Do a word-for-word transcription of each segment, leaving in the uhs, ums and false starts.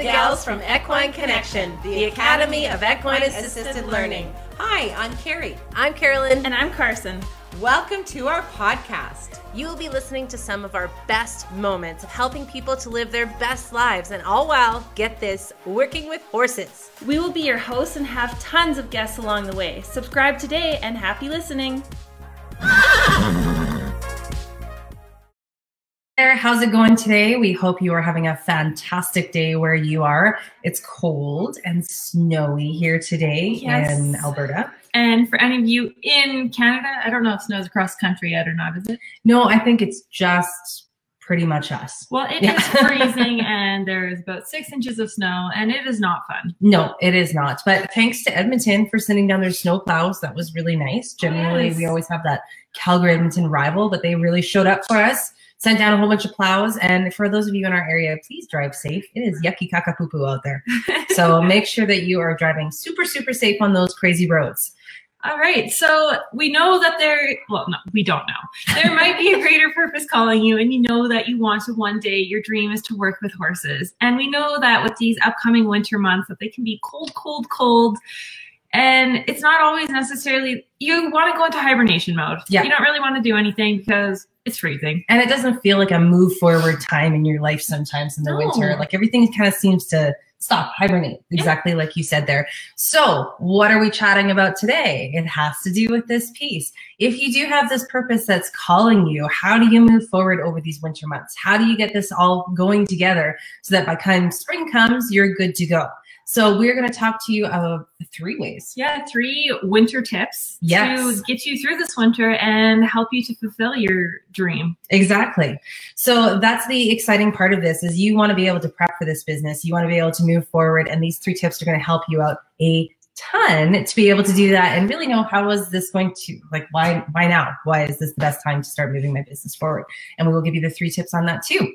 gals from Equine Connection, the Academy of Equine Assisted Learning. Hi, I'm Carrie. I'm Carolyn. And I'm Carson. Welcome to our podcast. You will be listening to some of our best moments of helping people to live their best lives, and all while, get this, working with horses. We will be your hosts and have tons of guests along the way. Subscribe today and happy listening. There, how's it going today? We hope you are having a fantastic day where you are. It's cold and snowy here today yes. in Alberta. And for any of you in Canada, I don't know if snow is across country yet or not, is it? No, I think it's just pretty much us. Well, it yeah. is freezing and there's about six inches of snow and it is not fun. No, it is not. But thanks to Edmonton for sending down their snow plows. That was really nice. Generally, yes. we always have that Calgary-Edmonton rival, but they really showed up for us. Sent down a whole bunch of plows. And for those of you in our area, please drive safe. It is yucky caca poo poo out there. So make sure that you are driving super, super safe on those crazy roads. All right. So we know that there, well, no, we don't know. There might be a greater purpose calling you, and you know that you want to one day, your dream is to work with horses. And we know that with these upcoming winter months that they can be cold, cold, cold. And it's not always necessarily, you want to go into hibernation mode. Yeah. You don't really want to do anything because it's freezing. And it doesn't feel like a move forward time in your life sometimes in the no. winter. Like everything kind of seems to stop, hibernate, exactly yeah. like you said there. So what are we chatting about today? It has to do with this piece. If you do have this purpose that's calling you, how do you move forward over these winter months? How do you get this all going together so that by the time spring comes, you're good to go? So we're going to talk to you about three ways. Yeah, three winter tips yes. to get you through this winter and help you to fulfill your dream. Exactly. So that's the exciting part of this is you want to be able to prep for this business. You want to be able to move forward. And these three tips are going to help you out a ton to be able to do that and really know how is this going to, like, why, why now? Why is this the best time to start moving my business forward? And we will give you the three tips on that too.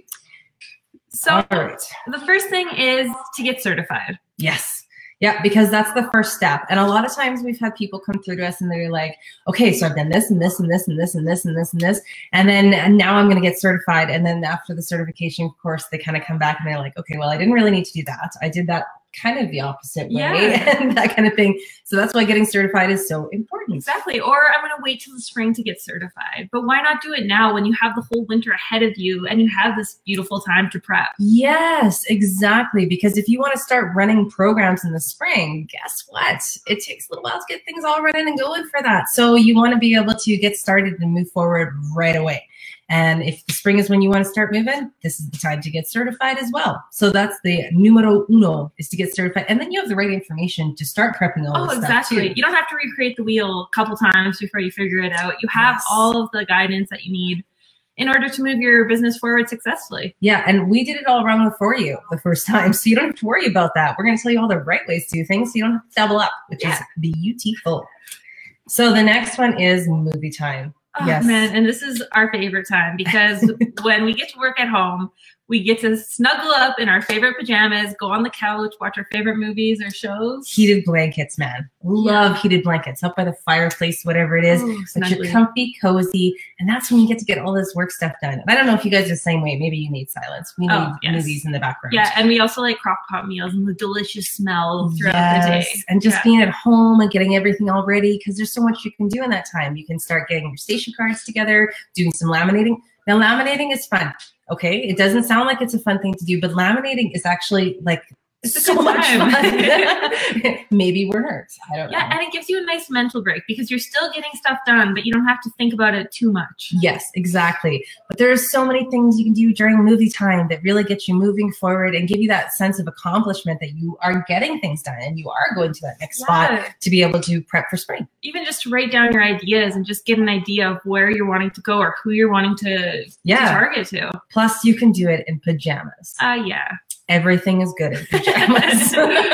So right. the first thing is to get certified. Yes. Yeah, because that's the first step. And a lot of times we've had people come through to us and they're like, okay, so I've done this and this and this and this and this and this and this. And then and now I'm going to get certified. And then after the certification course, they kind of come back and they're like, okay, well, I didn't really need to do that. I did that kind of the opposite way yeah. and that kind of thing. So that's why getting certified is so important. Exactly. Or I'm going to wait till the spring to get certified. But why not do it now when you have the whole winter ahead of you and you have this beautiful time to prep? Yes, exactly. Because if you want to start running programs in the spring, guess what? It takes a little while to get things all running and going for that. So you want to be able to get started and move forward right away. And if the spring is when you want to start moving, this is the time to get certified as well. So that's the numero uno, is to get certified. And then you have the right information to start prepping all oh, this exactly. stuff too. You don't have to recreate the wheel a couple times before you figure it out. You have yes. all of the guidance that you need in order to move your business forward successfully. Yeah, and we did it all wrong for you the first time, so you don't have to worry about that. We're going to tell you all the right ways to do things so you don't have to double up, which yeah. is beautiful. So the next one is movie time. Oh, yes. man, and this is our favorite time because when we get to work at home, we get to snuggle up in our favorite pajamas, go on the couch, watch our favorite movies or shows. Heated blankets, man. Love yeah. heated blankets. Up by the fireplace, whatever it is. Ooh, but you're comfy, cozy, and that's when you get to get all this work stuff done. And I don't know if you guys are the same way. Maybe you need silence. We need oh, yes. movies in the background. Yeah, and we also like crock pot meals and the delicious smell throughout yes. the day. And just yeah. being at home and getting everything all ready because there's so much you can do in that time. You can start getting your station cards together, doing some laminating. Now, laminating is fun. Okay, it doesn't sound like it's a fun thing to do, but laminating is actually like it's so much fun. Maybe we're nerds. I don't know. Yeah, and it gives you a nice mental break because you're still getting stuff done, but you don't have to think about it too much. Yes, exactly. But there's so many things you can do during movie time that really get you moving forward and give you that sense of accomplishment that you are getting things done and you are going to that next yeah. spot to be able to prep for spring. Even just to write down your ideas and just get an idea of where you're wanting to go or who you're wanting to, yeah. to target to. Plus, you can do it in pajamas. Uh, yeah. Everything is good in pajamas.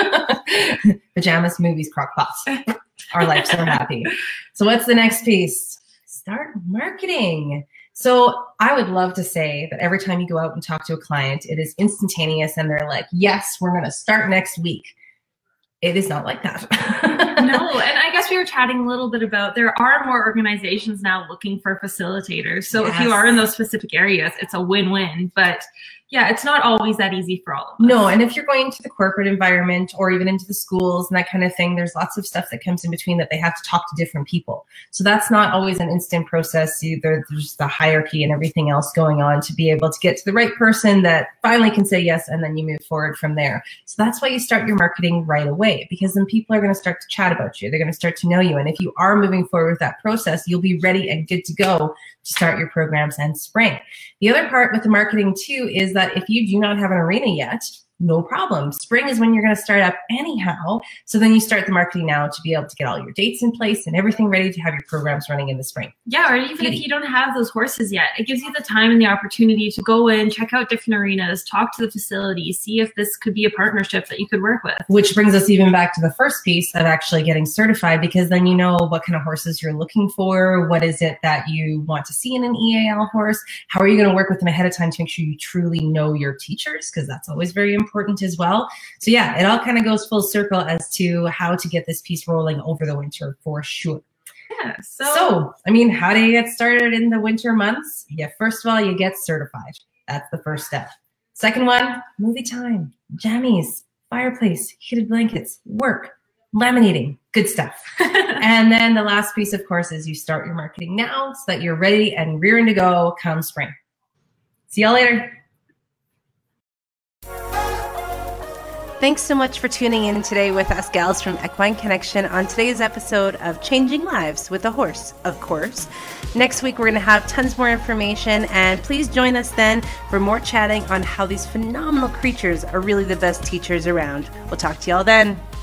Pajamas, movies, crock pots. Our lives are happy. So what's the next piece? Start marketing. So I would love to say that every time you go out and talk to a client, it is instantaneous and they're like, yes, we're going to start next week. It is not like that. No, and I guess we were chatting a little bit about there are more organizations now looking for facilitators. So yes. if you are in those specific areas, it's a win-win. But Yeah, it's not always that easy for all of us. No, and if you're going to the corporate environment or even into the schools and that kind of thing, there's lots of stuff that comes in between that they have to talk to different people. So that's not always an instant process either. There's the hierarchy and everything else going on to be able to get to the right person that finally can say yes, and then you move forward from there. So that's why you start your marketing right away, because then people are going to start to chat about you. They're going to start to know you. And if you are moving forward with that process, you'll be ready and good to go to start your programs in spring. The other part with the marketing too is that if you do not have an arena yet, no problem. Spring is when you're going to start up anyhow. So then you start the marketing now to be able to get all your dates in place and everything ready to have your programs running in the spring. Yeah, or even if you don't have those horses yet, it gives you the time and the opportunity to go in, check out different arenas, talk to the facilities, see if this could be a partnership that you could work with. Which brings us even back to the first piece of actually getting certified, because then you know what kind of horses you're looking for. What is it that you want to see in an E A L horse? How are you going to work with them ahead of time to make sure you truly know your teachers? Because that's always very important. important as well. So yeah, it all kind of goes full circle as to how to get this piece rolling over the winter for sure. Yeah. So, so I mean, how do you get started in the winter months? Yeah, first of all, you get certified. That's the first step. Second one, movie time, jammies, fireplace, heated blankets, work, laminating, good stuff. And then the last piece, of course, is you start your marketing now so that you're ready and rearing to go come spring. See y'all later. Thanks so much for tuning in today with us gals from Equine Connection on today's episode of Changing Lives with a Horse, of course. Next week, we're going to have tons more information, and please join us then for more chatting on how these phenomenal creatures are really the best teachers around. We'll talk to y'all then.